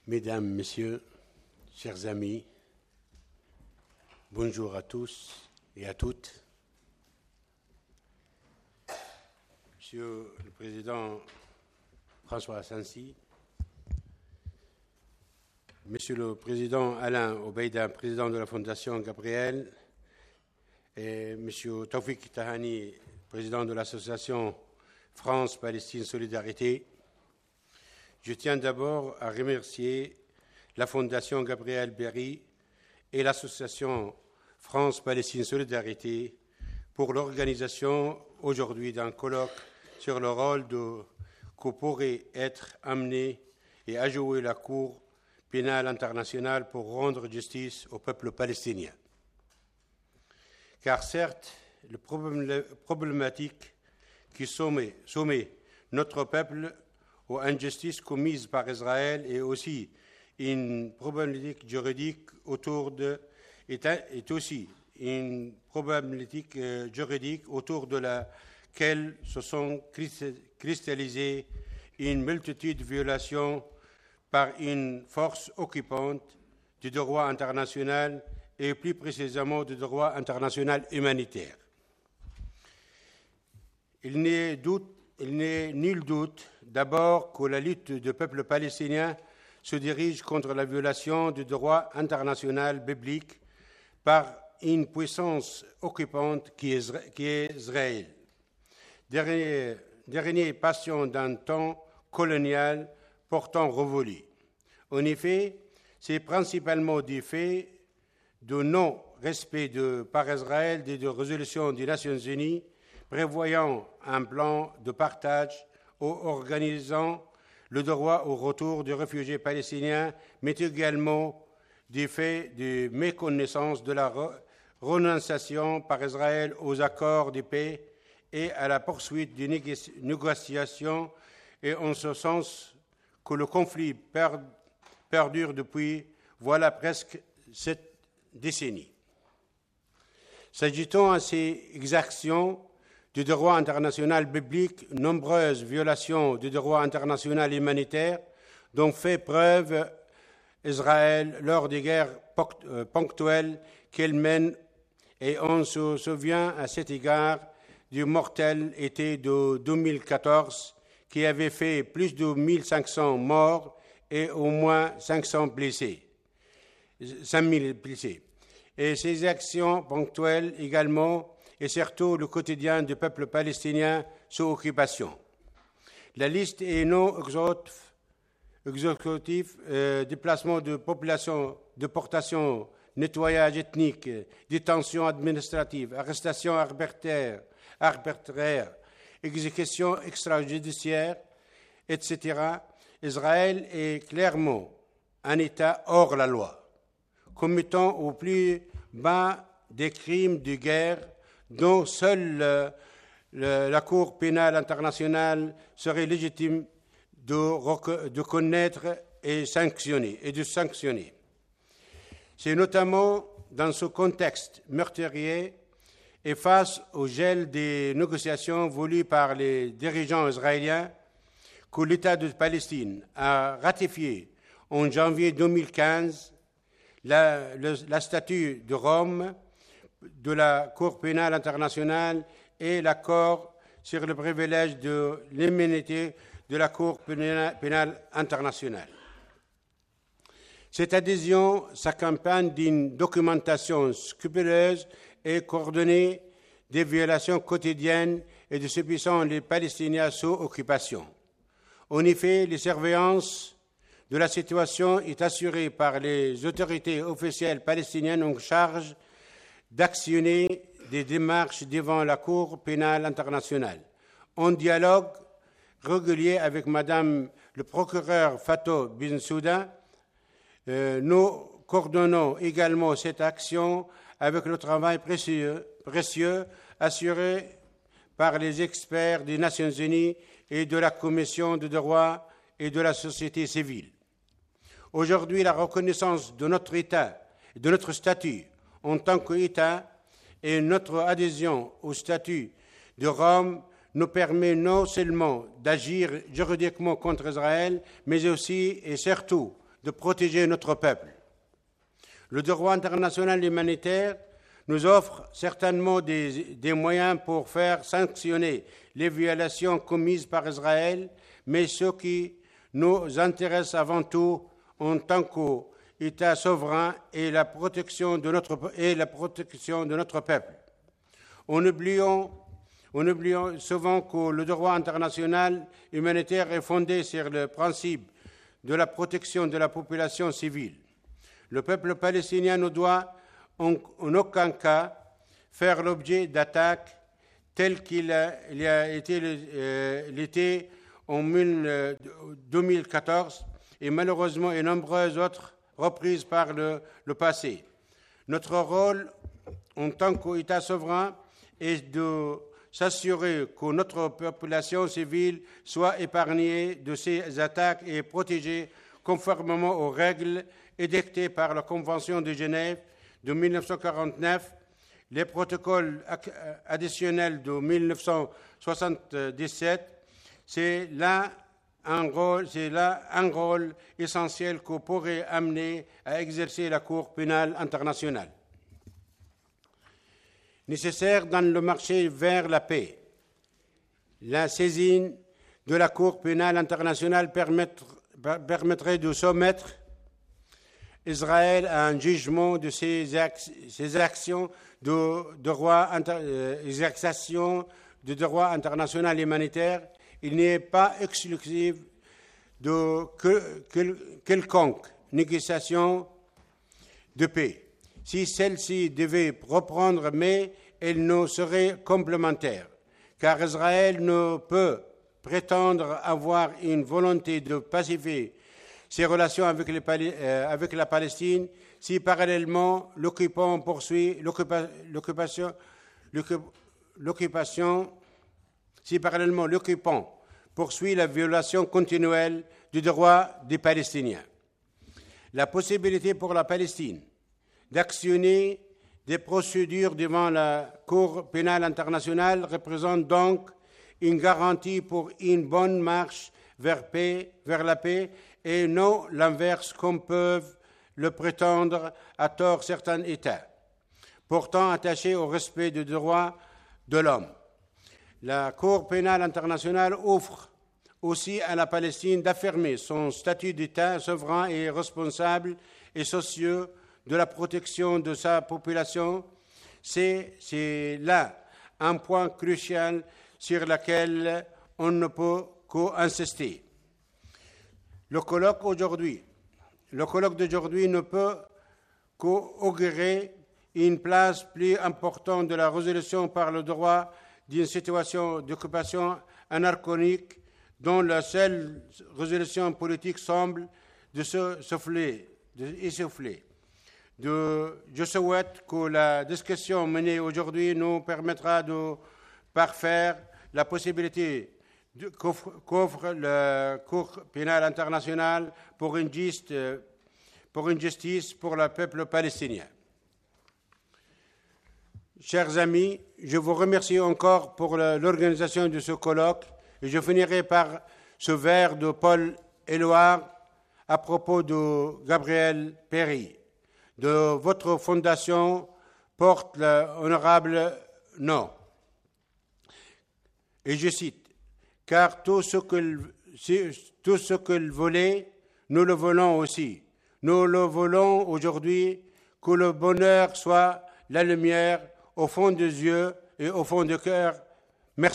Mesdames, Messieurs, chers amis, bonjour à tous et à toutes. Monsieur le Président François Asensi, Monsieur le Président Alain Obeida, Président de la Fondation Gabriel, et Monsieur Taoufik Tahani, Président de l'Association France-Palestine Solidarité, je tiens d'abord à remercier la Fondation Gabriel Berry et l'Association France-Palestine Solidarité pour l'organisation aujourd'hui d'un colloque sur le rôle que pourrait être amené et à jouer la Cour pénale internationale pour rendre justice au peuple palestinien. Car certes, le problématique qui soumet notre peuple aux injustices commises par Israël et aussi une problématique juridique autour de laquelle se sont cristallisées une multitude de violations par une force occupante du droit international et plus précisément du droit international humanitaire. Il n'est nul doute d'abord que la lutte du peuple palestinien se dirige contre la violation du droit international biblique par une puissance occupante qui est Israël, dernier patient d'un temps colonial pourtant révolu. En effet, c'est principalement du fait de non-respect par Israël des résolutions des Nations Unies prévoyant un plan de partage ou organisant le droit au retour des réfugiés palestiniens, mais également du fait de méconnaissance de la renonciation par Israël aux accords de paix et à la poursuite des négociations, et en ce sens que le conflit perdure depuis, voilà presque 7 décennies. S'agissant à ces exactions du droit international biblique, nombreuses violations du droit international humanitaire dont fait preuve Israël lors des guerres ponctuelles qu'elle mène, et on se souvient à cet égard du mortel été de 2014 qui avait fait plus de 1500 morts et au moins 5000 blessés. Et ces actions ponctuelles également, et surtout le quotidien du peuple palestinien sous occupation. La liste est non exhaustive, déplacement de population, déportation, nettoyage ethnique, détention administrative, arrestation arbitraire, exécution extrajudiciaire, etc. Israël est clairement un État hors la loi, commettant au plus bas des crimes de guerre dont seule la Cour pénale internationale serait légitime de connaître et de sanctionner. C'est notamment dans ce contexte meurtrier et face au gel des négociations voulues par les dirigeants israéliens que l'État de Palestine a ratifié en janvier 2015 la statut de Rome de la Cour pénale internationale et l'accord sur le privilège de l'immunité de la Cour pénale internationale. Cette adhésion s'accompagne d'une documentation scrupuleuse et coordonnée des violations quotidiennes et de subissant les Palestiniens sous occupation. En effet, la surveillance de la situation est assurée par les autorités officielles palestiniennes en charge d'actionner des démarches devant la Cour pénale internationale. En dialogue régulier avec Madame le procureur Fatou Bensouda, nous coordonnons également cette action avec le travail précieux assuré par les experts des Nations Unies et de la Commission des droits et de la société civile. Aujourd'hui, la reconnaissance de notre État et de notre statut en tant qu'État et notre adhésion au statut de Rome nous permet non seulement d'agir juridiquement contre Israël, mais aussi et surtout de protéger notre peuple. Le droit international humanitaire nous offre certainement des moyens pour faire sanctionner les violations commises par Israël, mais ce qui nous intéresse avant tout en tant qu'État souverain est la protection de notre peuple. En oubliant souvent que le droit international humanitaire est fondé sur le principe de la protection de la population civile. Le peuple palestinien ne doit en aucun cas faire l'objet d'attaques telles qu'il a été l'été en 2014 et malheureusement et nombreuses autres reprises par le passé. Notre rôle en tant qu'État souverain est de s'assurer que notre population civile soit épargnée de ces attaques et protégée conformément aux règles édictées par la Convention de Genève de 1949, les protocoles additionnels de 1977. C'est là un rôle essentiel que pourrait amener à exercer la Cour pénale internationale. Nécessaire dans le marché vers la paix, la saisine de la Cour pénale internationale permettrait de soumettre Israël à un jugement de ses actions de droit international humanitaire. Il n'est pas exclusif de quelconque négociation de paix. Si celle-ci devait reprendre, mais elle ne serait complémentaire, car Israël ne peut prétendre avoir une volonté de pacifier ses relations avec la Palestine si parallèlement l'occupant poursuit la violation continuelle du droit des Palestiniens. La possibilité pour la Palestine d'actionner des procédures devant la Cour pénale internationale représente donc une garantie pour une bonne marche vers la paix et non l'inverse comme peuvent le prétendre à tort certains États, pourtant attachés au respect des droits de l'homme. La Cour pénale internationale offre aussi à la Palestine d'affirmer son statut d'État souverain et responsable et soucieux de la protection de sa population. C'est là un point crucial sur lequel on ne peut qu'insister. Le colloque d'aujourd'hui ne peut qu'augurer une place plus importante de la résolution par le droit d'une situation d'occupation anachronique dont la seule résolution politique semble essouffler. Je souhaite que la discussion menée aujourd'hui nous permettra de parfaire la possibilité qu'offre la Cour pénale internationale pour une justice pour le peuple palestinien. Chers amis, je vous remercie encore pour l'organisation de ce colloque et je finirai par ce vers de Paul Éluard à propos de Gabriel Péry. De votre fondation porte l'honorable nom. Et je cite, « Car tout ce qu'il voulait, nous le voulons aussi. Nous le voulons aujourd'hui, que le bonheur soit la lumière au fond des yeux et au fond du cœur. Merci. »